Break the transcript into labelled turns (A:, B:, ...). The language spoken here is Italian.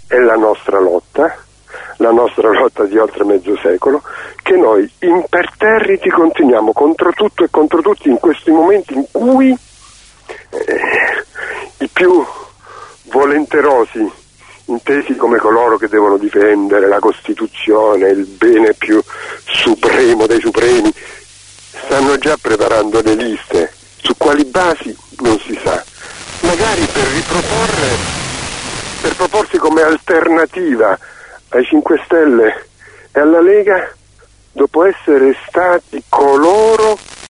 A: è la nostra lotta di oltre mezzo secolo, che noi imperterriti continuiamo contro tutto e contro tutti in questi momenti in cui i più volenterosi, intesi come coloro che devono difendere la Costituzione, il bene più supremo dei supremi, stanno già preparando le liste. Su quali basi non si sa, magari per proporsi come alternativa ai 5 Stelle e alla Lega, dopo essere stati coloro